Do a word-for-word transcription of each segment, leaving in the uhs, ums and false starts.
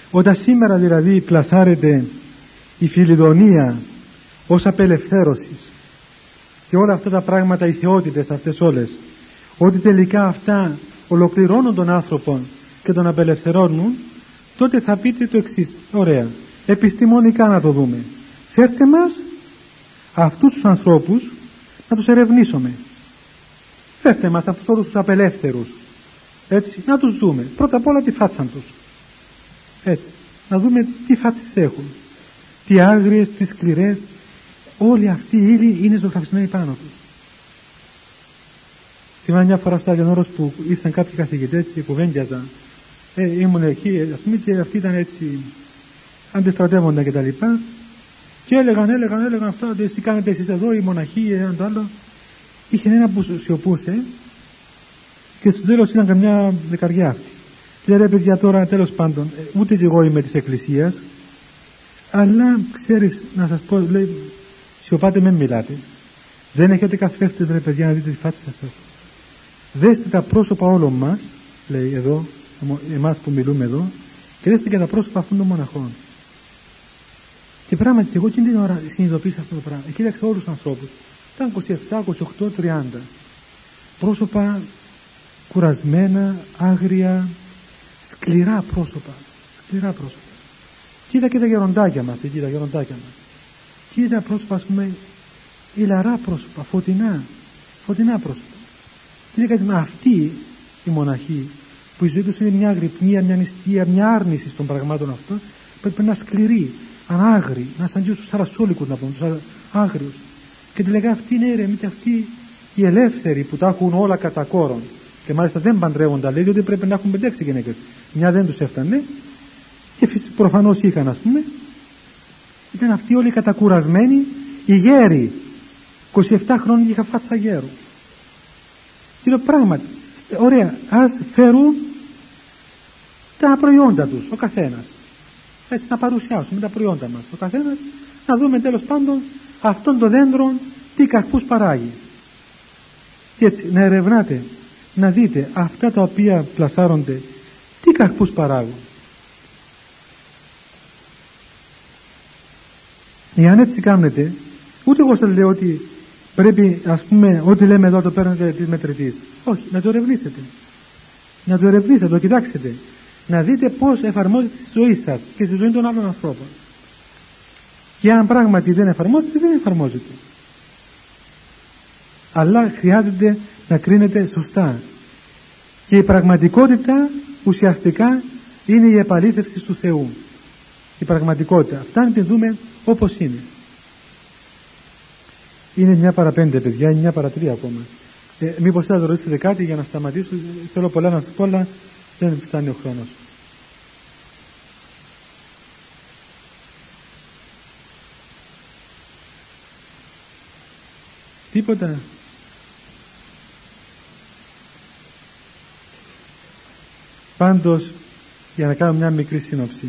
Όταν σήμερα δηλαδή πλασάρεται η φιλιδονία ως απελευθέρωσης και όλα αυτά τα πράγματα, οι θεότητες αυτές όλες, ότι τελικά αυτά ολοκληρώνουν τον άνθρωπο και τον απελευθερώνουν, τότε θα πείτε το εξής: ωραία, επιστημονικά να το δούμε. Φέρτε μας αυτούς τους ανθρώπους να τους ερευνήσουμε. Φέρτε μας αυτούς όλους τους απελεύθερους, έτσι, να τους δούμε. Πρώτα απ' όλα τη φάτσα τους, έτσι, να δούμε τι φάτσες έχουν, τι άγριες, τι σκληρές. Όλοι αυτοί οι ύλοι είναι ζωγραφισμένοι πάνω τους. Θυμάμαι μια φορά στο Άγιον Όρος που ήρθαν κάποιοι καθηγητές και κουβέντιαζαν. Ε, ήμουν εκεί, ας πούμε, και αυτοί ήταν έτσι, αντιστρατεύονταν και τα λοιπά. Και έλεγαν, έλεγαν, έλεγαν αυτά, τι κάνετε εσείς εδώ, οι μοναχοί, έναν το άλλο. Είχε ένα που σιωπούσε και στο τέλος ήταν καμιά δεκαριά αυτή. Και λέει, ρε παιδιά, τώρα τέλος πάντων, ούτε και εγώ είμαι της Εκκλησίας, αλλά ξέρεις, να σας πω, λέει, σιωπάτε, με μιλάτε. Δεν έχετε καθρέφτες, ρε παιδιά, να δείτε τις φάτσες σας. Δέστε τα πρόσωπα όλων μας, λέει εδώ, εμάς που μιλούμε εδώ, και δέστε και τα πρόσωπα αυτών των μοναχών. Και πράγματι, εγώ εκείνη την ώρα συνειδητοποίησα αυτό το πράγμα. Κοίταξα όλους τους ανθρώπους. Ήταν είκοσι επτά, είκοσι οκτώ, τριάντα. Πρόσωπα κουρασμένα, άγρια, σκληρά πρόσωπα. Σκληρά πρόσωπα. Κοίτα και τα γεροντάκια μας, εκεί τα γεροντάκια μας. Κοίτα πρόσωπα, ας πούμε, ηλαρά πρόσωπα, φωτεινά, φωτεινά πρόσωπα. Και λέει, με αυτοί οι μοναχοί, που η ζωή τους είναι μια αγρυπνία, μια νηστεία, μια άρνηση των πραγμάτων αυτών, πρέπει να είναι σκληροί, ανάγροι, να σαν τους σαρασόλικους, να πούμε, τους άγριους. Και τη λέγα, αυτοί είναι ήρεμοι και αυτοί οι ελεύθεροι που τα έχουν όλα κατά κόρον. Και μάλιστα δεν παντρεύονταν, λέει, διότι πρέπει να έχουν πέντε έξι γυναίκες. Μια δεν τους έφτανε, και προφανώς είχαν, ας πούμε. Ήταν αυτοί όλοι κατακουρασμένοι, οι γέροι. είκοσι επτά χρόνια είχα φάτσα γέρου. Και λέω, πράγματι, ωραία, ας φέρουν τα προϊόντα τους, ο καθένας. Έτσι, να παρουσιάσουμε τα προϊόντα μας, ο καθένας, να δούμε τέλος πάντων αυτόν το δέντρο τι καρπούς παράγει. Και έτσι, να ερευνάτε, να δείτε αυτά τα οποία πλασάρονται, τι καρπούς παράγουν. Εάν έτσι κάνετε, ούτε εγώ σας λέω ότι πρέπει, ας πούμε, ό,τι λέμε εδώ το παίρνετε της μετρητής. Όχι, να το ερευνήσετε. Να το ερευνήσετε, να το κοιτάξετε. Να δείτε πώς εφαρμόζεται στη ζωή σας και στη ζωή των άλλων ανθρώπων. Και αν πράγματι δεν εφαρμόζεται, δεν εφαρμόζεται. Αλλά χρειάζεται να κρίνετε σωστά. Και η πραγματικότητα ουσιαστικά είναι η επαλήθευση του Θεού. Η πραγματικότητα. Αυτά να την δούμε όπως είναι. Είναι μια παρά πέντε, παιδιά, είναι μια παρά τρία ακόμα. Ε, μήπως θα ρωτήσετε κάτι για να σταματήσω? Θέλω πολλά να σας πω, αλλά δεν φτάνει ο χρόνος. Τίποτα? Πάντως, για να κάνω μια μικρή σύνοψη.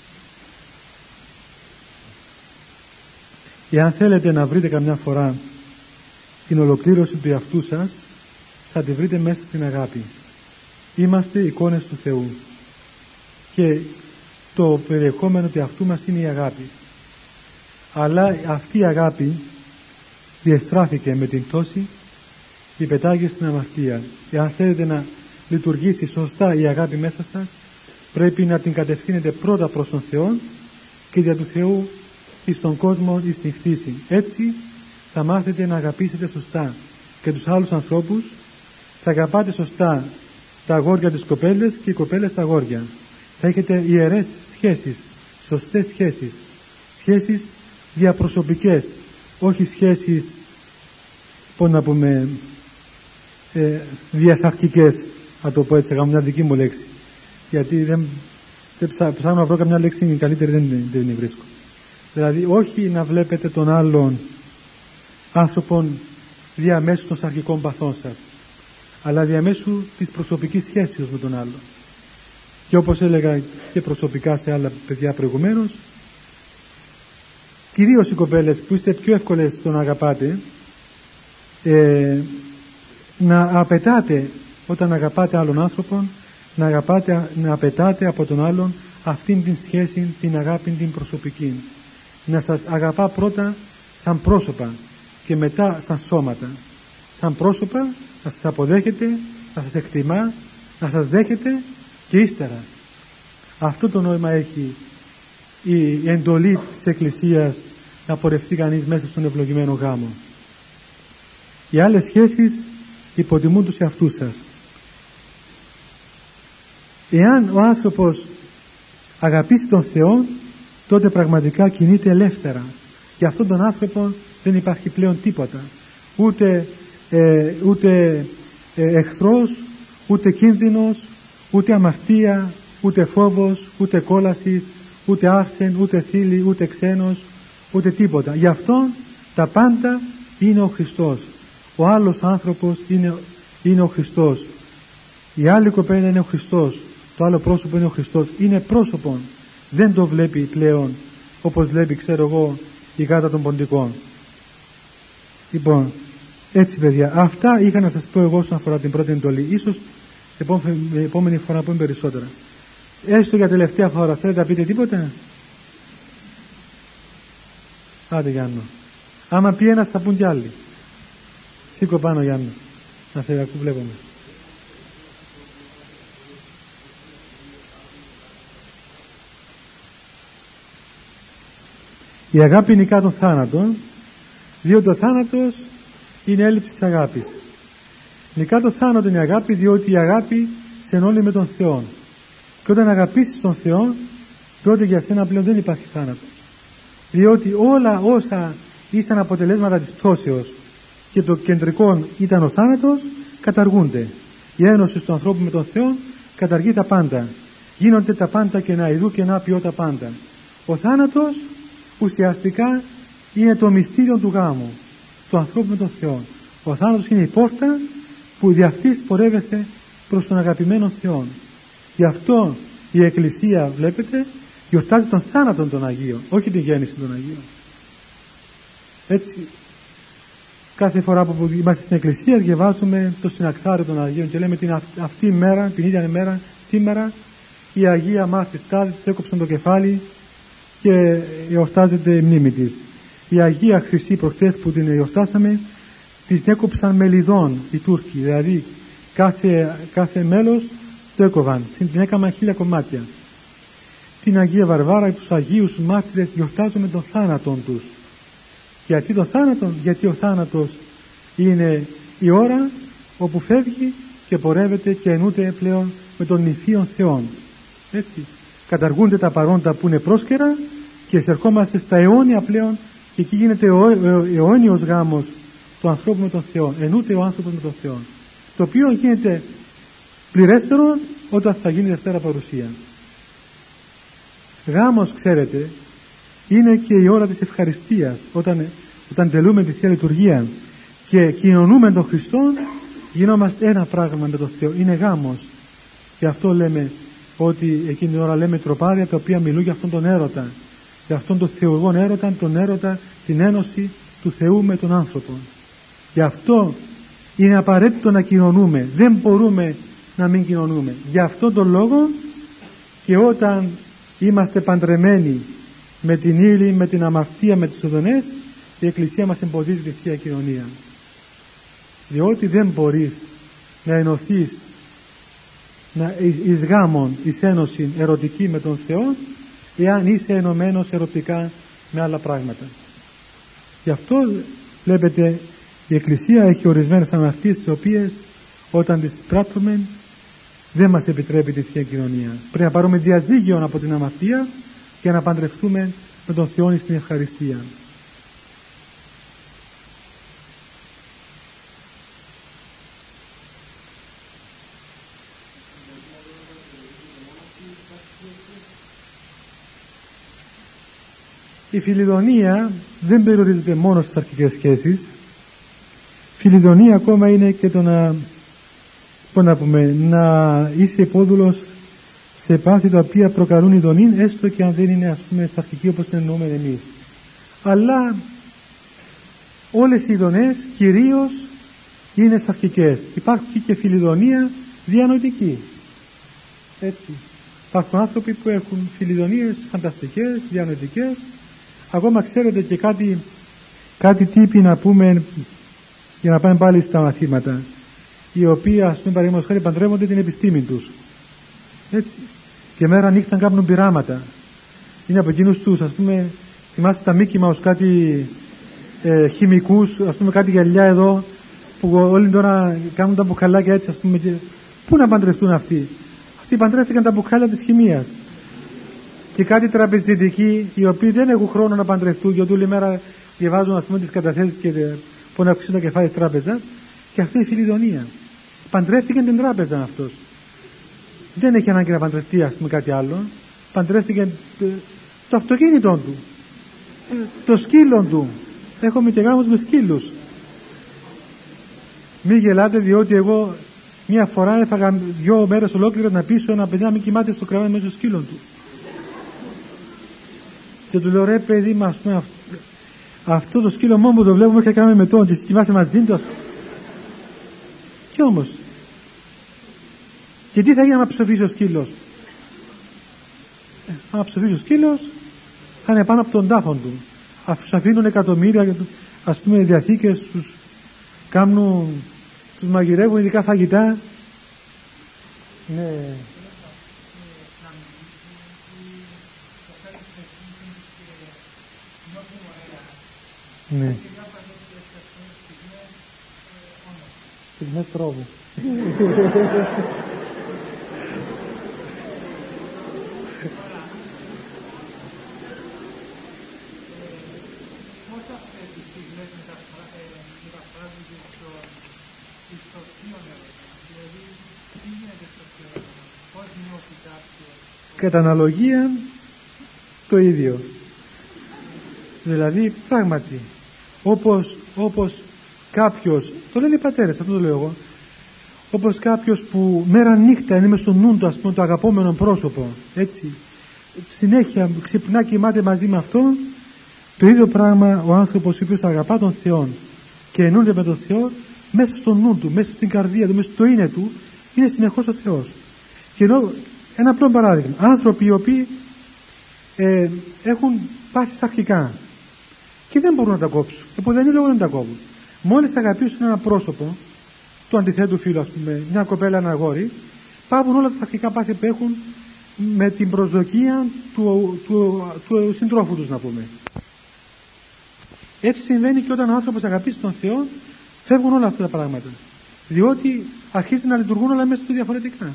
Εάν θέλετε να βρείτε καμιά φορά την ολοκλήρωση του εαυτού σας, θα τη βρείτε μέσα στην αγάπη. Είμαστε εικόνες του Θεού και το περιεχόμενο του εαυτού μας είναι η αγάπη. Αλλά αυτή η αγάπη διεστράφηκε με την πτώση και πετάγει στην αμαρτία. Εάν θέλετε να λειτουργήσει σωστά η αγάπη μέσα σας, πρέπει να την κατευθύνετε πρώτα προς τον Θεό και δια του Θεού εις τον κόσμο εις την φύση. Έτσι θα μάθετε να αγαπήσετε σωστά και τους άλλους ανθρώπους, θα αγαπάτε σωστά τα αγόρια τις κοπέλες και οι κοπέλες τα αγόρια. Θα έχετε ιερές σχέσεις, σωστές σχέσεις, σχέσεις διαπροσωπικές, όχι σχέσεις, πώς να πούμε, ε, διασαρκικές, να το πω έτσι, θα κάνω μια δική μου λέξη, γιατί δεν, δεν ψά, ψάχνω να βρω καμιά λέξη καλύτερη, δεν, δεν την βρίσκω. Δηλαδή όχι να βλέπετε τον άλλον άνθρωπον διαμέσου των σαρκικών παθών σας, αλλά διαμέσου της προσωπικής σχέσης με τον άλλον. Και όπως έλεγα και προσωπικά σε άλλα παιδιά προηγουμένως, κυρίως οι κοπέλες που είστε πιο εύκολες στο να αγαπάτε, ε, να απαιτάτε όταν αγαπάτε άλλον άνθρωπον, να, αγαπάτε, να απαιτάτε από τον άλλον αυτήν την σχέση, την αγάπη την προσωπική. Να σας αγαπά πρώτα σαν πρόσωπα και μετά σαν σώματα. Σαν πρόσωπα να σας αποδέχεται, να σας εκτιμά, να σας δέχεται και ύστερα. Αυτό το νόημα έχει η εντολή της Εκκλησίας να πορευτεί κανείς μέσα στον ευλογημένο γάμο. Οι άλλες σχέσεις υποτιμούν τους εαυτούς σας. Εάν ο άνθρωπος αγαπήσει τον Θεό, τότε πραγματικά κινείται ελεύθερα. Για αυτόν τον άνθρωπο δεν υπάρχει πλέον τίποτα. Ούτε, ε, ούτε ε, εχθρός, ούτε κίνδυνος, ούτε αμαρτία, ούτε φόβος, ούτε κόλασης, ούτε άρσεν, ούτε θήλη, ούτε ξένος, ούτε τίποτα. Γι' αυτό τα πάντα είναι ο Χριστός. Ο άλλος άνθρωπος είναι, είναι ο Χριστός. Η άλλη κοπέλα είναι ο Χριστός. Το άλλο πρόσωπο είναι ο Χριστός. Είναι πρόσωπον. Δεν το βλέπει πλέον όπως βλέπει, ξέρω εγώ, η γάτα των ποντικών. Λοιπόν, έτσι παιδιά, αυτά είχα να σας πω εγώ όσον αφορά την πρώτη εντολή. Ίσως επόμενη, επόμενη φορά να πούμε περισσότερα. Έστω για τελευταία φορά θέλετε να πείτε τίποτα? Άντε Γιάννο. Άμα πει ένας θα πούν κι άλλοι. Σήκω πάνω Γιάννο. Να σε ακού βλέπουμε. Η αγάπη νικά τον θάνατο, διότι ο θάνατος είναι έλλειψη της αγάπης. Νικά το θάνατο είναι η αγάπη, διότι η αγάπη σε ενώνει με τον Θεό. Και όταν αγαπήσεις τον Θεό, τότε για σένα πλέον δεν υπάρχει θάνατος. Διότι όλα όσα ήσαν αποτελέσματα της πτώσεως και το κεντρικό ήταν ο θάνατος, καταργούνται. Η ένωση του ανθρώπου με τον Θεό καταργεί τα πάντα. Γίνονται τα πάντα και να ειδού και να ποιώ τα πάντα. Ο θάνατος ουσιαστικά είναι το μυστήριο του γάμου του ανθρώπου με τον Θεό. Ο θάνατος είναι η πόρτα που δι' αυτής πορεύεσαι προς τον αγαπημένο Θεό. Γι' αυτό η Εκκλησία, βλέπετε, γιορτάζει τον θάνατο των Αγίων, όχι τη γέννηση των Αγίων. Έτσι, κάθε φορά που είμαστε στην Εκκλησία διαβάζουμε το συναξάριο των Αγίων και λέμε την αυτή η μέρα, την ίδια ημέρα, σήμερα, η Αγία Μάρθης Τάδη της έκοψαν το κεφάλι και εορτάζεται η μνήμη της. Η Αγία Χρυσή προχθές που την εορτάσαμε, την έκοψαν με λιδών οι Τούρκοι, δηλαδή κάθε, κάθε μέλος το έκοβαν, την έκαναν χίλια κομμάτια. Την Αγία Βαρβάρα, τους Αγίους μάρτυρες γιορτάζουμε τον θάνατον τους. Γιατί τον θάνατον? Γιατί ο θάνατος είναι η ώρα όπου φεύγει και πορεύεται και ενούται πλέον με τον νηφίον Θεόν. Έτσι, καταργούνται τα παρόντα που είναι πρόσκαιρα και εισερχόμαστε στα αιώνια πλέον και εκεί γίνεται ο αιώνιος γάμος του ανθρώπου με τον Θεό. Ενούται ο άνθρωπος με τον Θεό. Το οποίο γίνεται πληρέστερο όταν θα γίνει Δευτέρα Παρουσία. Γάμος, ξέρετε, είναι και η ώρα της ευχαριστίας. Όταν, όταν τελούμε τη Θεία Λειτουργία και κοινωνούμε τον Χριστό, γινόμαστε ένα πράγμα με τον Θεό. Είναι γάμος. Γι' αυτό λέμε ότι εκείνη την ώρα λέμε τροπάρια τα οποία μιλούν για αυτόν τον έρωτα. Για αυτόν τον θεουργόν έρωτα, τον έρωτα, την ένωση του Θεού με τον άνθρωπο. Γι' αυτό είναι απαραίτητο να κοινωνούμε. Δεν μπορούμε να μην κοινωνούμε. Γι' αυτόν τον λόγο και όταν είμαστε παντρεμένοι με την ύλη, με την αμαρτία, με τις οδονές, η Εκκλησία μας εμποδίζει τη Θεία Κοινωνία. Διότι δεν μπορείς να ενωθείς να, εις γάμον, εις ένωση ερωτική με τον Θεό, εάν είσαι ενωμένος ερωτικά με άλλα πράγματα. Γι' αυτό βλέπετε η Εκκλησία έχει ορισμένες αμαρτίες τις οποίες όταν τις πράττουμε δεν μας επιτρέπει τη Θεία Κοινωνία. Πρέπει να πάρουμε διαζύγιο από την αμαρτία και να παντρευτούμε με τον Θεό στην ευχαριστία. Η φιλιδονία δεν περιορίζεται μόνο στις αρχικές σχέσεις. Φιλιδονία ακόμα είναι και το να, να, πούμε, να είσαι υπόδουλος σε πάθη τα οποία προκαλούν ειδονή, έστω και αν δεν είναι, ας πούμε, στις αρχική όπως την εννοούμε εμείς. Αλλά όλες οι ειδονές κυρίως είναι στις αρχικές. Υπάρχει και φιλιδονία διανοητική. Έτσι. Υπάρχουν άνθρωποι που έχουν φιλιδονίες φανταστικές, διανοητικές. Ακόμα ξέρετε και κάτι, κάτι τύποι να πούμε, για να πάμε πάλι στα μαθήματα, οι οποίοι, ας πούμε, παραδείγματος χάρη, παντρεύονται την επιστήμη τους. Έτσι. Και μέρα νύχτα κάνουν πειράματα. Είναι από εκείνους τους, ας πούμε, θυμάστε τα Mickey Mouse, κάτι ε, χημικούς, ας πούμε, κάτι γυαλιά εδώ, που όλοι τώρα κάνουν τα μπουκαλάκια έτσι, ας πούμε. Και... πού να παντρευτούν αυτοί? Αυτοί παντρεύτηκαν τα μπουκάλια της χημείας. Και κάτι τραπεζιτικοί, οι οποίοι δεν έχουν χρόνο να παντρευτούν, γιατί όλη μέρα διαβάζουν, ας πούμε, τις καταθέσεις και που να αυξήσουν τα κεφάλια της τράπεζας. Και αυτή η φιλιδονία. Παντρεύτηκε την τράπεζα αυτός. Δεν έχει ανάγκη να παντρευτεί, ας πούμε, κάτι άλλο. Παντρεύτηκε το, το αυτοκίνητό του, το σκύλο του. Έχουμε και γάμους με σκύλους. Μη γελάτε, διότι εγώ μια φορά έφαγα δυο μέρες ολόκληρες να πείσω ένα παιδί να μην κοιμάται στο κρεβάτι μέσα στο σκύλο του. Και του λέω, ρε παιδί μου, ας πούμε, αυτό το σκύλο μόνο που το βλέπουμε και κάνουμε με τον και κοιμάσαι μαζί του. Και όμως, και τι θα γίνει άμα ψοφήσει ο σκύλος? Ε, άμα ψοφήσει ο σκύλος, θα είναι πάνω από τον τάφο του. Αφού αφήνουν εκατομμύρια, ας πούμε, διαθήκες, τους κάνουν, τους μαγειρεύουν ειδικά φαγητά. Ναι. Ναι. Στιγμές τρόμου. Κατά αναλογία το ίδιο. Δηλαδή πράγματι όπως, όπως κάποιος, το λένε οι πατέρες, αυτό το λέω εγώ, όπως κάποιος που μέρα νύχτα είναι μες στο νου του, ας πούμε, το αγαπόμενο πρόσωπο, έτσι, συνέχεια ξυπνά και κοιμάται μαζί με αυτόν, το ίδιο πράγμα ο άνθρωπος ο οποίος αγαπά τον Θεό και εννοείται με τον Θεό, μέσα στο νου του, μέσα στην καρδία του, μέσα στο είναι του, είναι συνεχώς ο Θεός. Και ενώ, ένα απλό παράδειγμα, άνθρωποι οι οποίοι ε, έχουν πάθει σαρκικά και δεν μπορούν να τα κόψουν, από δεν είναι λόγο δεν τα κόβουν. Μόλις αγαπήσουν ένα πρόσωπο του αντιθέτου φίλου, ας πούμε, μια κοπέλα, ένα αγόρι, πάβουν όλα τα σαρκικά πάθη που έχουν με την προσδοκία του, του, του, του συντρόφου τους, να πούμε. Έτσι συμβαίνει και όταν ο άνθρωπος αγαπήσει τον Θεό, φεύγουν όλα αυτά τα πράγματα, διότι αρχίζουν να λειτουργούν όλα μέσα του διαφορετικά.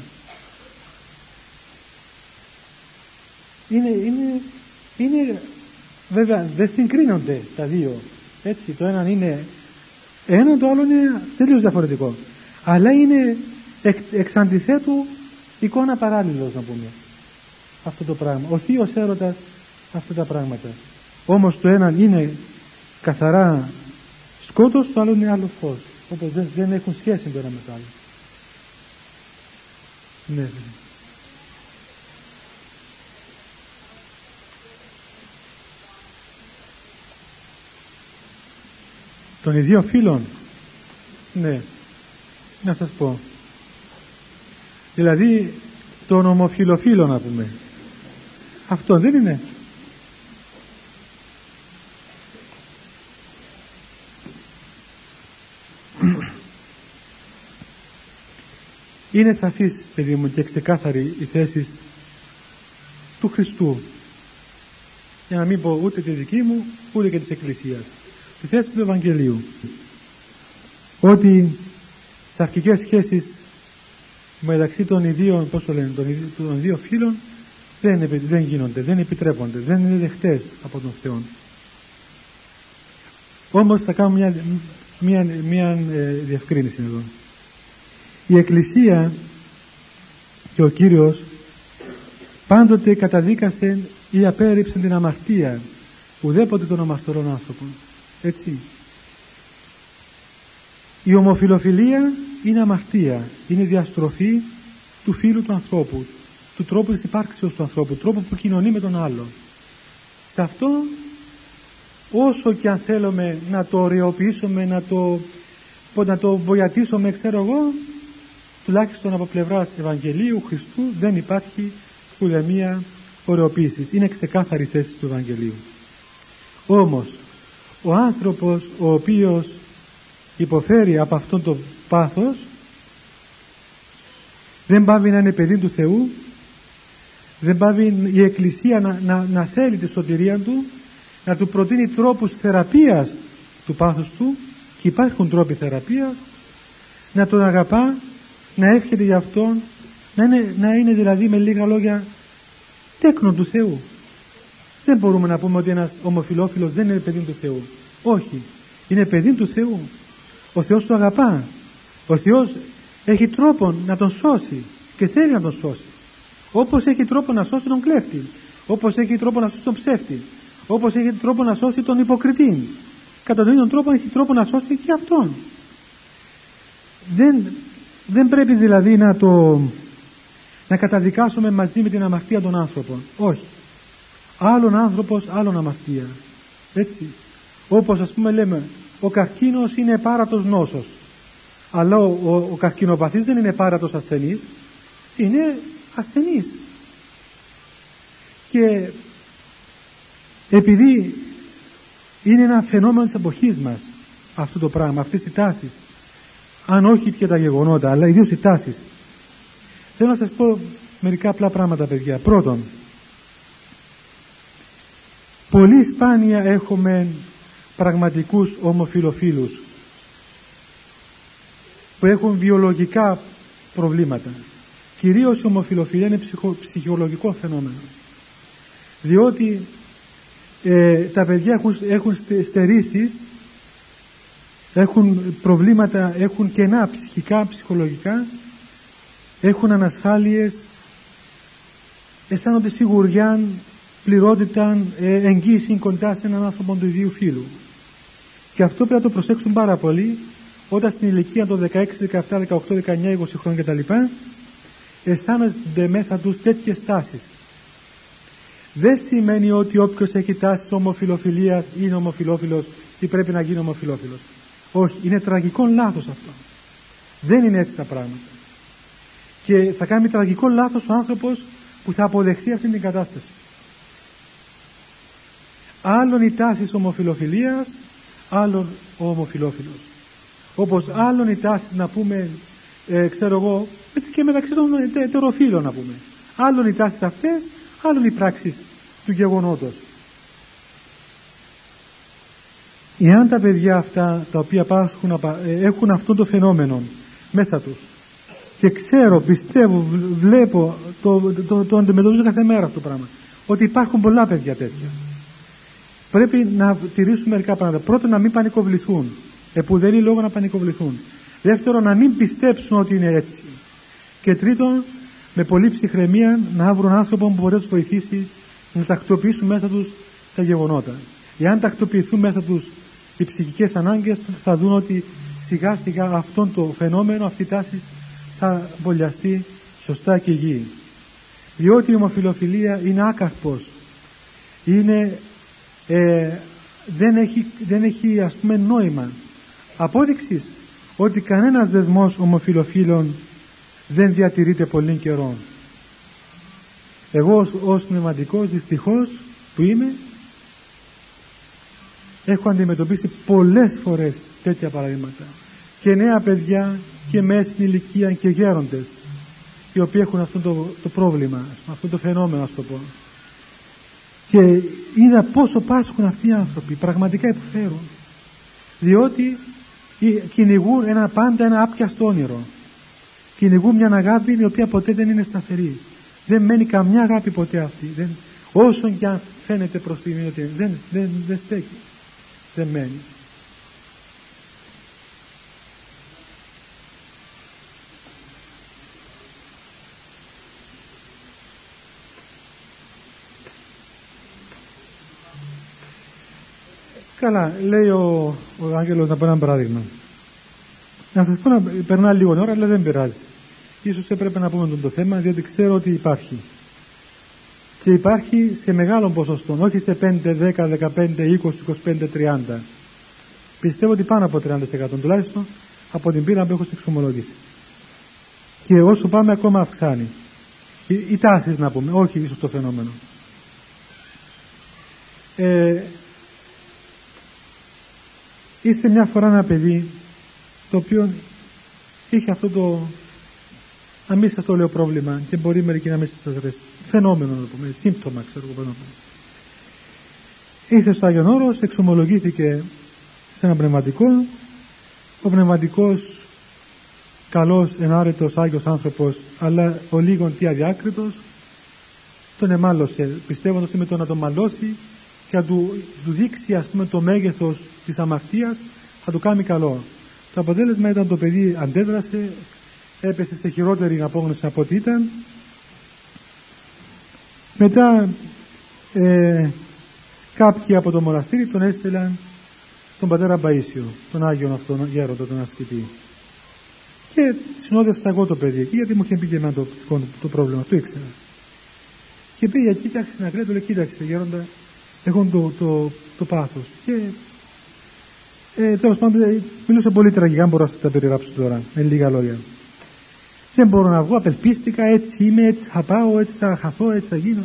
Είναι, είναι, είναι, βέβαια δεν συγκρίνονται τα δύο, έτσι, το ένα είναι ένα, το άλλο είναι τελείως διαφορετικό, αλλά είναι εκ, εξ αντιθέτου εικόνα παράλληλος, να πούμε, αυτό το πράγμα, ο θείος έρωτας, αυτά τα πράγματα. Όμως το ένα είναι καθαρά σκότος, το άλλο είναι άλλο φως, όπως δεν, δεν έχουν σχέση το ένα με το άλλο. Ναι. Των ιδίων φίλων, ναι, να σας πω, δηλαδή των ομοφιλοφίλων, να πούμε, αυτό δεν είναι? Είναι σαφής, παιδί μου, και ξεκάθαρη η θέση του Χριστού, για να μην πω ούτε τη δική μου ούτε και της Εκκλησίας, τη θέση του Ευαγγελίου, ότι στις αρχικές σχέσεις μεταξύ των ιδίων, πώς το λένε, των ιδίων, των ιδίων φίλων δεν, δεν γίνονται, δεν επιτρέπονται, δεν είναι δεχτές από τον Θεό. Όμως θα κάνω μια, μια, μια ε, διευκρίνηση εδώ. Η Εκκλησία και ο Κύριος πάντοτε καταδίκασε ή απέρριψε την αμαρτία ουδέποτε των αμαρτωλών άνθρωπων, έτσι. Η ομοφιλοφιλία είναι αμαρτία, είναι διαστροφή του φίλου του ανθρώπου, του τρόπου της υπάρξεως του ανθρώπου, του τρόπου που κοινωνεί με τον άλλο. Σε αυτό, όσο και αν θέλουμε να το ωρεοποιήσουμε, να το, να το μπογιατίσουμε, ξέρω εγώ, τουλάχιστον από πλευράς Ευαγγελίου Χριστού δεν υπάρχει σπουδαιμία ωρεοποίησης. Είναι ξεκάθαρη θέση του Ευαγγελίου. Όμως ο άνθρωπος ο οποίος υποφέρει από αυτόν το πάθος δεν πάβει να είναι παιδί του Θεού, δεν πάβει η Εκκλησία να, να, να θέλει τη σωτηρία του, να του προτείνει τρόπους θεραπείας του πάθους του, και υπάρχουν τρόποι θεραπείας, να τον αγαπά, να εύχεται για αυτόν, να είναι, να είναι δηλαδή με λίγα λόγια τέκνο του Θεού. Δεν μπορούμε να πούμε ότι ένας ομοφυλόφιλος δεν είναι παιδί του Θεού. Όχι, είναι παιδί του Θεού. Ο Θεός τον αγαπά. Ο Θεός έχει τρόπο να τον σώσει και θέλει να τον σώσει. Όπως έχει τρόπο να σώσει τον κλέφτη, όπως έχει τρόπο να σώσει τον ψεύτη, όπως έχει τρόπο να σώσει τον υποκριτή, κατά τον ίδιο τρόπο έχει τρόπο να σώσει και αυτόν. Δεν, δεν πρέπει δηλαδή να το να καταδικάσουμε μαζί με την αμαρτία των άνθρωπων. Όχι. Άλλον άνθρωπος, άλλον αμαρτία. Έτσι. Όπως ας πούμε λέμε, ο καρκίνος είναι επάρατος νόσος, αλλά ο, ο, ο καρκινοπαθής δεν είναι επάρατος ασθενής, είναι ασθενής. Και επειδή είναι ένα φαινόμενο της εποχής μας αυτό το πράγμα, αυτές οι τάσεις, αν όχι και τα γεγονότα, αλλά ιδίως οι τάσεις, θέλω να σας πω μερικά απλά πράγματα, παιδιά. Πρώτον, πολύ σπάνια έχουμε πραγματικούς ομοφυλοφίλους που έχουν βιολογικά προβλήματα. Κυρίως η ομοφυλοφιλία είναι ψυχο, ψυχολογικό φαινόμενο, διότι ε, τα παιδιά έχουν, έχουν στερήσεις, έχουν προβλήματα, έχουν κενά ψυχικά, ψυχολογικά, έχουν ανασφάλειες, αισθάνονται σιγουριά, πληρότητα, εγγύηση κοντά σε έναν άνθρωπο του ιδίου φύλου. Και αυτό πρέπει να το προσέξουν πάρα πολύ όταν στην ηλικία των δεκαέξι, δεκαεπτά, δεκαοκτώ, δεκαεννιά, είκοσι χρόνια κτλ. Αισθάνονται μέσα τους τέτοιες τάσεις. Δεν σημαίνει ότι όποιος έχει τάσεις ομοφυλοφιλίας είναι ομοφυλόφιλος ή πρέπει να γίνει ομοφυλόφιλος. Όχι, είναι τραγικό λάθος αυτό. Δεν είναι έτσι τα πράγματα. Και θα κάνει τραγικό λάθος ο άνθρωπος που θα αποδεχθεί αυτή την κατάσταση. Άλλον η τάση ομοφυλοφιλίας, άλλον ο ομοφυλόφιλος. Όπως άλλον η τάση να πούμε, ε, ξέρω εγώ, και μεταξύ των ετεροφύλων να πούμε. Άλλον οι τάσεις αυτές, άλλον οι πράξεις του γεγονότος. Εάν τα παιδιά αυτά τα οποία πάσχουν, έχουν αυτό το φαινόμενο μέσα τους, και ξέρω, πιστεύω, βλέπω, το, το, το, το αντιμετωπίζω κάθε μέρα αυτό το πράγμα, ότι υπάρχουν πολλά παιδιά τέτοια, πρέπει να τηρήσουμε μερικά πράγματα. Πρώτον, να μην πανικοβληθούν, επού δεν είναι λόγο να πανικοβληθούν. Δεύτερον, να μην πιστέψουν ότι είναι έτσι. Και τρίτον, με πολλή ψυχραιμία να βρουν άνθρωπο που μπορεί να τους βοηθήσει να τακτοποιήσουν μέσα τους τα γεγονότα. Εάν τακτοποιηθούν μέσα τους οι ψυχικές ανάγκες, θα δουν ότι σιγά σιγά αυτό το φαινόμενο, αυτή η τάση θα βολιαστεί σωστά και υγιή. Διότι η ομοφυλοφιλία είναι άκαρπος, είναι, ε, δεν έχει, δεν έχει ας πούμε νόημα. Απόδειξης ότι κανένας δεσμός ομοφυλοφίλων δεν διατηρείται πολύ καιρό. Εγώ ως, ως πνευματικός δυστυχώς που είμαι, έχω αντιμετωπίσει πολλές φορές τέτοια παραδείγματα, και νέα παιδιά και μέση ηλικία και γέροντες, οι οποίοι έχουν αυτό το, το πρόβλημα, αυτό το φαινόμενο, ας το πω, και είδα πόσο πάσχουν αυτοί οι άνθρωποι, πραγματικά υποφέρουν, διότι κυνηγούν ένα, πάντα ένα άπιαστο όνειρο, κυνηγούν μια αγάπη η οποία ποτέ δεν είναι σταθερή, δεν μένει καμιά αγάπη ποτέ αυτή, δεν, όσο και αν φαίνεται προς τη στιγμή ότι δεν, δεν, δεν στέκει, δεν μένει. Καλά, λέει ο, ο Άγγελος να πω ένα παράδειγμα. Να σας πω να περνά λίγο ώρα, αλλά δεν πειράζει. Ίσως έπρεπε να πούμε το θέμα, διότι ξέρω ότι υπάρχει. Και υπάρχει σε μεγάλο ποσοστό, όχι σε πέντε, δέκα, δεκαπέντε, είκοσι, είκοσι πέντε, τριάντα. Πιστεύω ότι πάνω από τριάντα τοις εκατό τουλάχιστον από την πείρα που έχω εξομολογήσει. Και όσο πάμε ακόμα αυξάνει. οι, οι τάσεις να πούμε, όχι ίσως το φαινόμενο. Ε, είστε μια φορά ένα παιδί το οποίο είχε αυτό το, να μην σας το λέω πρόβλημα και μπορεί μερικοί να μην σας αρέσει, φαινόμενο να πούμε, σύμπτωμα ξέρω εγώ πάνω. Ήρθε στο Άγιον Όρος, εξομολογήθηκε σε ένα πνευματικό, ο πνευματικός καλός, ενάρετος, άγιος άνθρωπος, αλλά ο λίγον τι αδιάκριτος, τον εμάλωσε, πιστεύοντας ότι με το να τον μαλώσει και να του, του δείξει ας πούμε το μέγεθος της αμαρτίας θα του κάνει καλό. Το αποτέλεσμα ήταν το παιδί αντέδρασε, έπεσε σε χειρότερη απόγνωση από ό,τι ήταν. Μετά ε, κάποιοι από το μοναστήρι τον έστειλαν τον πατέρα Μπαΐσιο, τον Άγιον αυτόν γέροντα, τον ασκητή. Και συνόδευσα εγώ το παιδί εκεί, γιατί μου είχε πει και εμένα το, το, το πρόβλημα, το ήξερα. Και πήγε εκεί, κοίταξε να κλαίει, του λέει: κοίταξε γέροντα, έχουν το, το, το πάθος. Και ε, τέλος πάντων μιλούσα πολύ τραγικά, αν μπορώ να σας τα περιγράψω τώρα, με λίγα λόγια. Δεν μπορώ να βγω, απελπίστηκα, έτσι είμαι, έτσι θα πάω, έτσι θα χαθώ, έτσι θα γίνω.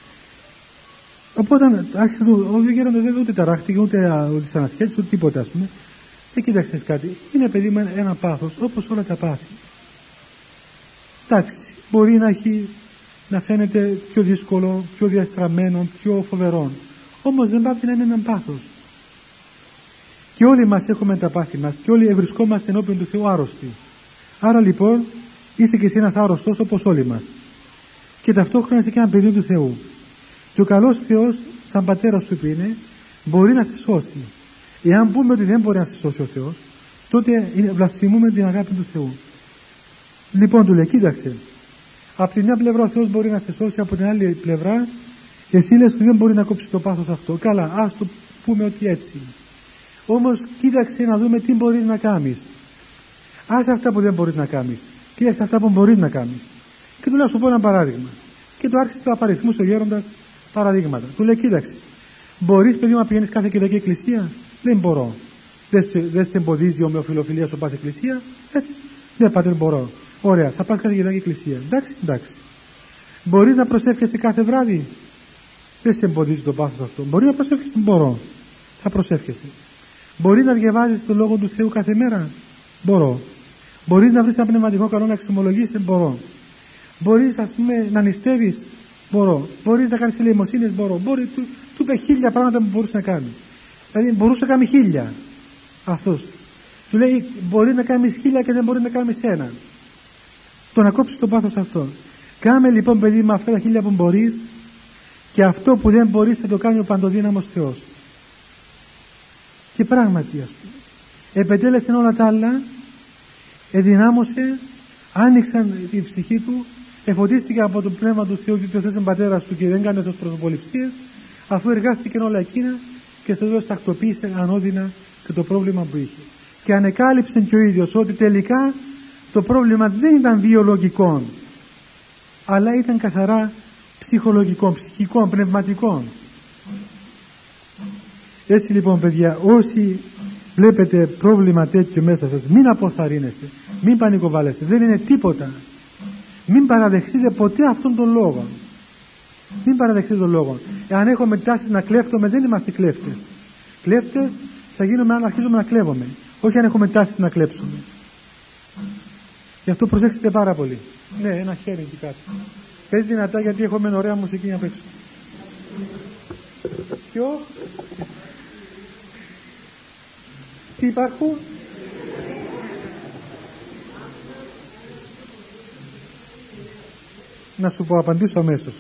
Οπότε άρχισε το, ο γέροντα δεν ούτε ταράχτηκε, ούτε, ούτε σαν ασχέτησε, ούτε τίποτα ας πούμε. Δεν κοίταξε κάτι, είναι παιδί με ένα πάθος όπως όλα τα πάθη. Εντάξει, μπορεί να έχει, να φαίνεται πιο δύσκολο, πιο διαστραμμένο, πιο φοβερό. Όμως δεν πάθει να είναι ένα πάθος. Και όλοι μας έχουμε τα πάθη μας και όλοι βρισκόμαστε ενώπιον του Θεού άρρωστοι. Άρα λοιπόν είσαι και εσύ ένας άρρωστος όπως όλοι μας. Και ταυτόχρονα είσαι και ένα παιδί του Θεού. Και ο καλός Θεός, σαν πατέρας σου που είναι, μπορεί να σε σώσει. Εάν πούμε ότι δεν μπορεί να σε σώσει ο Θεός, τότε βλασφημούμε την αγάπη του Θεού. Λοιπόν, του λέει: κοίταξε, από τη μια πλευρά ο Θεός μπορεί να σε σώσει, από την άλλη πλευρά εσύ λες ότι δεν μπορεί να κόψει το πάθος αυτό. Καλά, ας το πούμε ότι έτσι. Όμως κοίταξε να δούμε τι μπορείς να κάνεις. Άσε αυτά που δεν μπορείς να κάνεις. Κοίταξε αυτά που μπορείς να κάνεις. Και του λέω: σου πω ένα παράδειγμα. Και του άρχισε το απαριθμού ο γέροντας παραδείγματα. Του λέει: κοίταξε, μπορείς παιδί μου να πηγαίνεις κάθε Κυριακή εκκλησία? Δεν μπορώ. Δεν σε, δεν σε εμποδίζει η ομοιοφιλοφιλία σου πας εκκλησία? Έτσι. Ναι, πατέρ, μπορώ. Ωραία, θα πας κάθε Κυριακή εκκλησία. Εντάξει, εντάξει. Μπορείς να προσεύχεσαι κάθε βράδυ? Δεν σε εμποδίζει το πάθος αυτό. Μπορεί να προσεύχεσαι? Μπορώ. Θα προσεύχεσαι. Μπορεί να διαβάζεις το λόγο του Θεού κάθε μέρα? Μπορώ. Μπορείς να βρεις ένα πνευματικό καλό να εξομολογήσεις? Μπορώ. Μπορείς ας πούμε να νηστεύεις? Μπορώ. Μπορείς να κάνεις ελεημοσύνες? Μπορώ. Μπορεί, του, του είπε χίλια πράγματα που μπορούσε να κάνει. Δηλαδή μπορούσε να κάνει χίλια αυτός. Του λέει: μπορεί να κάνεις χίλια και δεν μπορεί να κάνεις ένα. Το να κόψεις το πάθος αυτό. Κάμε λοιπόν παιδί με αυτά τα χίλια που μπορείς, και αυτό που δεν μπορείς θα το κάνει ο παντοδύναμος Θεός. Και πράγματι ας πούμε επετέλεσε όλα τα άλλα, εδυνάμωσε, άνοιξαν η ψυχή του, εφωτίστηκε από το πνεύμα του Θεού, γιατί ο Θεός είναι πατέρας του και δεν κάνει ως προσωποληψίες, αφού εργάστηκε όλα εκείνα και στο τέλος τακτοποίησε ανώδυνα και το πρόβλημα που είχε. Και ανεκάλυψε και ο ίδιος ότι τελικά το πρόβλημα δεν ήταν βιολογικό, αλλά ήταν καθαρά ψυχολογικό, ψυχικό, πνευματικό. Έτσι λοιπόν παιδιά, όσοι βλέπετε πρόβλημα τέτοιο μέσα σας, μην αποθαρρύνεστε, μην πανικοβάλλεστε, δεν είναι τίποτα. Μην παραδεχτείτε ποτέ αυτόν τον λόγο. Μην παραδεχτείτε τον λόγο. Εάν έχουμε τάσεις να κλέφτομαι, δεν είμαστε κλέφτες. Κλέφτες θα γίνουμε αν αρχίζουμε να κλέβουμε, όχι αν έχουμε τάσεις να κλέψουμε. Γι' αυτό προσέξτε πάρα πολύ. Ναι, ένα χέρι εκεί κάτω. Πες δυνατά, γιατί έχουμε ωραία μουσική να παίξουμε. Ποιο? Τι υπάρχουν? Να σου πω, απαντήσω αμέσως.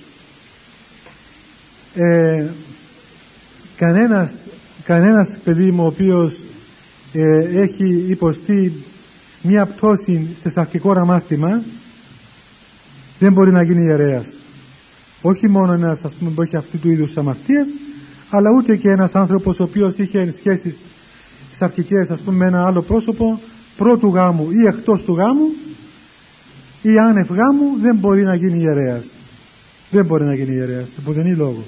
Ε, κανένας, κανένας παιδί μου ο οποίος ε, έχει υποστεί μία πτώση σε σαρκικό ραμάστημα δεν μπορεί να γίνει ιερέας. Όχι μόνο ένας ας πούμε που έχει αυτού του είδους αμαρτίες, αλλά ούτε και ένας άνθρωπος ο οποίος είχε σχέσεις σαρκικές ας πούμε με ένα άλλο πρόσωπο πρώτου γάμου ή εκτός του γάμου ή άνευ γάμου, δεν μπορεί να γίνει ιερέας. Δεν μπορεί να γίνει ιερέας, που δεν είναι λόγο.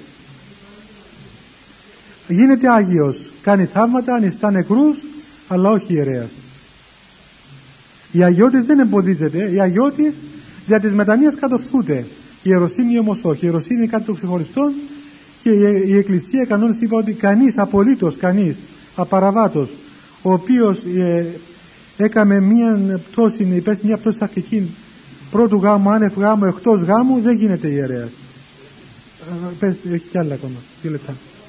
Γίνεται Άγιος, κάνει θαύματα, ανιστά νεκρούς, αλλά όχι ιερέας. Η αγιώτης δεν εμποδίζεται, η αγιώτης δια της μετανοίας κατορθούται. Η ιεροσύνη όμως όχι. Η ιεροσύνη είναι κάτι το ξεχωριστό και η Εκκλησία κανόνες είπα ότι κανείς, απολύτως κανείς, απαραβάτος, ο οποίος ε, έκαμε μία πτώση, υπέστη μία πτώση αρχική πρώτου γάμου, άνευ γάμου, εκτός γάμου, δεν γίνεται ιερέας. Ε, πες, έχει κι άλλα ακόμα, δύο λεπτά.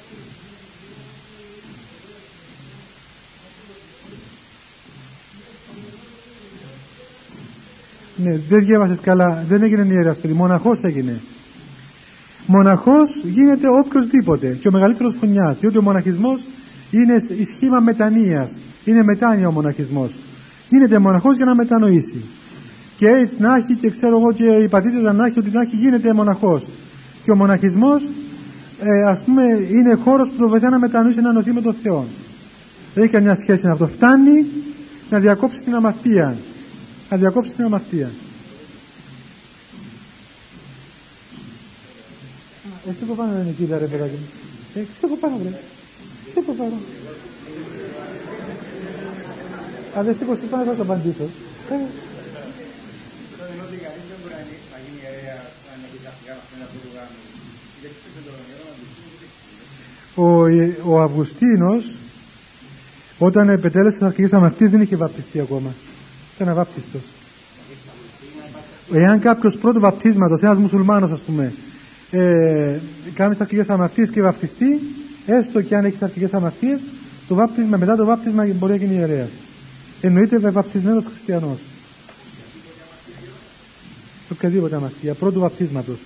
Ναι, δεν διάβασες καλά, δεν έγινε ιερέας παιδί, μοναχός έγινε. Μοναχός γίνεται οποιοσδήποτε και ο μεγαλύτερος φωνιάς, διότι ο μοναχισμός είναι σχήμα μετανοίας, είναι μετάνοια ο μοναχισμός. Γίνεται μοναχός για να μετανοήσει. Και έτσι να έχει, και ξέρω εγώ και η πατήτητα να έχει, ότι να έχει γίνεται μοναχός. Και ο μοναχισμός ε, ας πούμε είναι χώρος που το βοηθάει να μετανοήσει, να ενωθεί με τον Θεό. Δεν έχει καμιά σχέση με αυτό. Φτάνει να διακόψει την αμαρτία. Να διακόψει την αμαρτία. Εσύ που πάνω είναι εκεί, ρε παιδάκι μου. Εσύ που πάνω, βρε. Εσύ που πάνω. Αν δεν σήκω πάνω, θα το απαντήσω. Ο, ο Αυγουστίνος, όταν επετέλεσε τις αρχικές αμαρτίες, δεν είχε βαπτιστεί ακόμα. Ήταν αβάπτιστος. Εάν κάποιος πρώτο βαπτίσματος, ένας μουσουλμάνος ας πούμε, ε, κάνει τις αρχικές αμαρτίες και βαπτιστεί, έστω και αν έχει τις αρχικές αμαρτίες, το βάπτισμα, μετά το βάπτισμα μπορεί να γίνει ιερέας. Εννοείται βαπτισμένος χριστιανός. Οποιαδήποτε αμαρτία, πρώτου βαπτίσματος.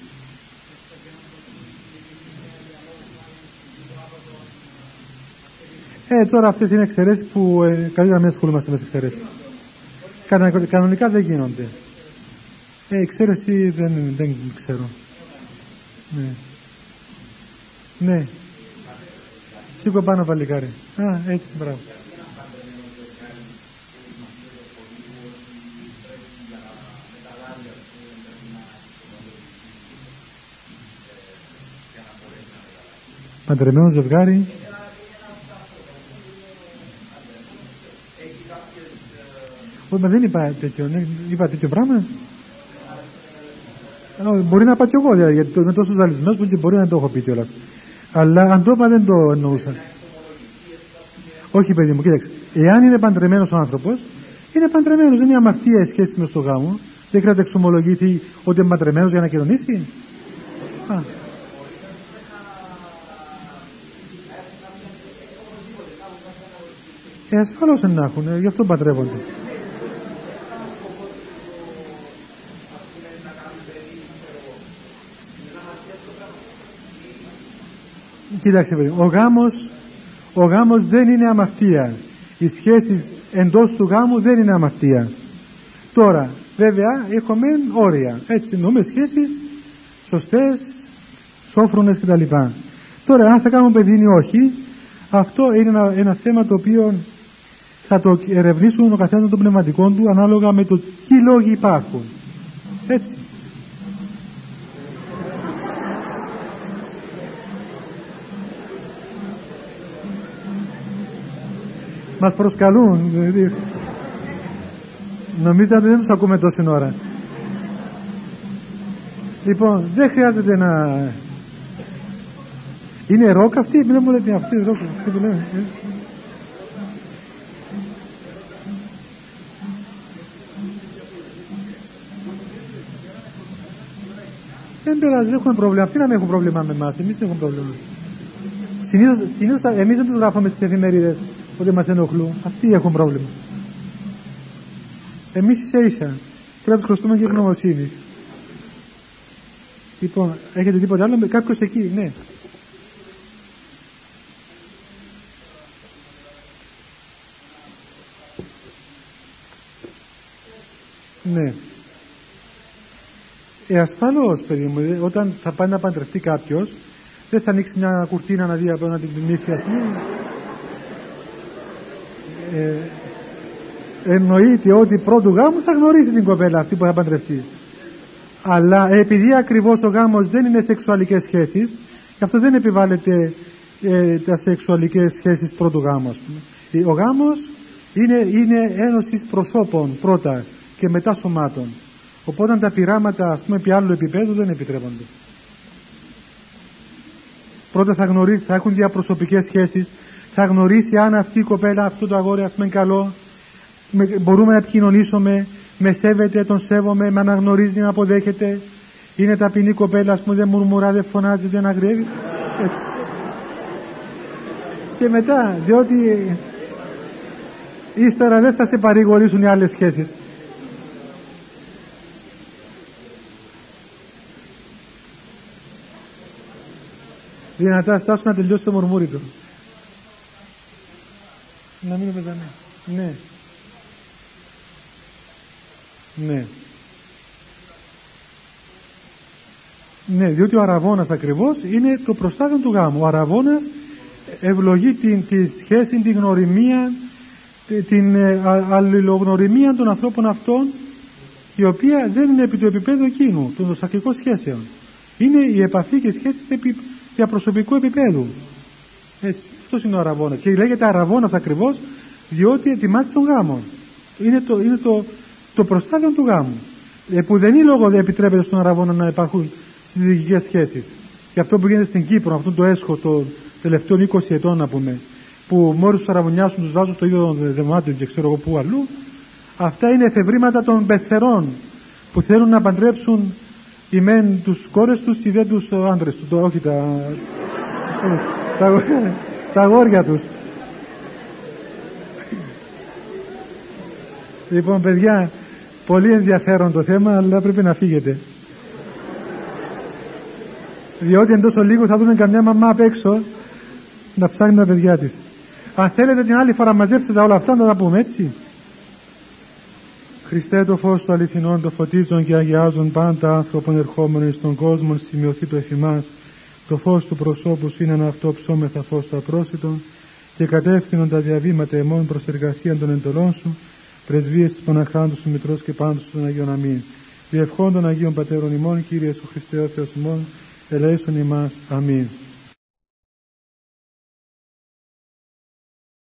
Ε, τώρα αυτές είναι εξαιρέσεις που ε, καλύτερα μην ασχολούμαστε με τις εξαιρέσεις. Κανα, κανονικά δεν γίνονται. Ε, εξαίρεση δεν, δεν ξέρω. Ναι. Ναι. Σήκω πάνω παλικάρι. Α, έτσι, μπράβο. Παντρεμένο ζευγάρι. Όχι, δεν είπα τέτοιο, ναι, είπα τέτοιο πράγμα. Μπορεί να πάω κι εγώ, δηλαδή, γιατί είναι τόσο ζαλισμένος που και μπορεί να το έχω πει κιόλας. Αλλά αν το είπα δεν το εννοούσα. Όχι παιδί μου, κοίταξε. Εάν είναι παντρεμένος ο άνθρωπος, είναι παντρεμένος, δεν είναι αμαρτία η σχέση με στο γάμο. Δεν χρειάζεται να εξομολογηθεί ότι είναι παντρεμένος για να κοινωνήσει. Α. Ε, ασφαλώς να έχουν, γι' αυτό παντρεύονται. Κοίταξε παιδί, ο γάμος, ο γάμος δεν είναι αμαρτία. Οι σχέσεις εντός του γάμου δεν είναι αμαρτία. Τώρα, βέβαια, έχουμε όρια. Έτσι, εννοούμε σχέσεις σωστές, σόφρονες κτλ. Τώρα, αν θα κάνουμε παιδί ή όχι, αυτό είναι ένα, ένα θέμα το οποίο θα το ερευνήσουν ο καθένας των πνευματικών του ανάλογα με το τι λόγοι υπάρχουν. Έτσι. Μας προσκαλούν. Νομίζατε δεν τους ακούμε τόση ώρα. Λοιπόν, δεν χρειάζεται να... Είναι ροκ αυτή, δεν μου λέτε αυτή ροκ, αυτή που λέμε. Δεν πειράζει, δεν έχουμε πρόβλημα. Αυτοί να μην έχουν πρόβλημα με εμάς, εμείς δεν έχουμε πρόβλημα. Συνήθως, συνήθως εμείς δεν τους γράφουμε στις εφημερίδες ότι μας ενοχλούν. Αυτοί έχουν πρόβλημα. Εμείς ίσα ίσα πρέπει να τους χρωστούμε και γνωμοσύνη. Λοιπόν, έχετε τίποτα άλλο? Κάποιος εκεί, ναι. Ναι. Ε, ασφαλώς, παιδί μου, όταν θα πάει να παντρευτεί κάποιος, δεν θα ανοίξει μια κουρτίνα να δει απέναντι την μύθια, ας πούμε. Ε, εννοείται ότι πρώτου γάμου θα γνωρίσει την κοπέλα αυτή που θα παντρευτεί. Αλλά επειδή ακριβώς ο γάμος δεν είναι σεξουαλικές σχέσεις, και αυτό δεν επιβάλλεται ε, τα σεξουαλικές σχέσεις πρώτου γάμου, ας πούμε. Ο γάμος είναι, είναι ένωση προσώπων πρώτα και μετά σωμάτων. Οπότε τα πειράματα, ας πούμε, επί άλλου επίπεδου δεν επιτρέπονται. Πρώτα θα γνωρίσει, θα έχουν διαπροσωπικές σχέσεις, θα γνωρίσει αν αυτή η κοπέλα, αυτό το αγόρι, ας πούμε, είναι καλό, με, μπορούμε να επικοινωνήσουμε, με σέβεται, τον σέβομαι, με αναγνωρίζει, με αποδέχεται, είναι ταπεινή κοπέλα, ας πούμε, δεν μουρμουρά, δεν φωνάζει, δεν αγριεύει, έτσι. Και μετά, διότι ύστερα δεν θα σε παρηγορήσουν οι άλλες σχέσεις. Δυνατά στάσου να τελειώσει το μουρμούρι του. Να μείνω με τα ναι. Ναι. Ναι. Ναι, διότι ο αραβώνας ακριβώς είναι το προστάδιο του γάμου. Ο αραβώνας ευλογεί την, τη σχέση, την γνωριμία, την ε, αλληλογνωριμία των ανθρώπων αυτών, η οποία δεν είναι επί του επίπεδου εκείνου, των δοσακτικών σχέσεων. Είναι η επαφή και σχέσεις επί διαπροσωπικού επίπεδου. Έτσι, αυτός είναι ο αραβώνας. Και λέγεται αραβώνας ακριβώς διότι ετοιμάζει τον γάμο. Είναι το, είναι το, το προστάδιο του γάμου. Ε, που δεν είναι λόγο δεν επιτρέπεται στον αραβώνα να υπάρχουν συζυγικές σχέσεις. Και αυτό που γίνεται στην Κύπρο, αυτό το έσχο των τελευταίων είκοσι ετών, να πούμε, που μόλις τους αραβωνιάσουν, τους βάζουν στο ίδιο δωμάτιο και ξέρω εγώ πού αλλού, αυτά είναι εφευρήματα των πεθερών που θέλουν να παντρέψουν οι μεν τους κόρες τους ή δεν τους άντρες τους, το, όχι τα, τα, τα αγόρια τους. Λοιπόν, παιδιά, πολύ ενδιαφέρον το θέμα, αλλά πρέπει να φύγετε. Διότι εντός ολίγου θα δούμε καμιά μαμά απ' έξω να ψάχνει τα παιδιά της. Αν θέλετε την άλλη φορά μαζέψτε τα όλα αυτά να τα πούμε, έτσι. Χριστέ, το φως του αληθινών, το φωτίζουν και αγιάζουν πάντα άνθρωπον ερχόμενων στον κόσμο, σημειωθεί το εφημάς. Το φως του προσώπου σου είναι ένα αυτό ψώμεθα φως του απρόσιτον και κατεύθυνον τα διαβήματα εμών προς εργασία των εντολών σου, πρεσβείες της Παναχράντου σου Μητρός και πάντως των Αγίων Αμήν. Διευχών των Αγίων Πατέρων ημών, Κύριε σου Χριστέ ο Θεός ημών, ελέησον ημάς. Αμήν.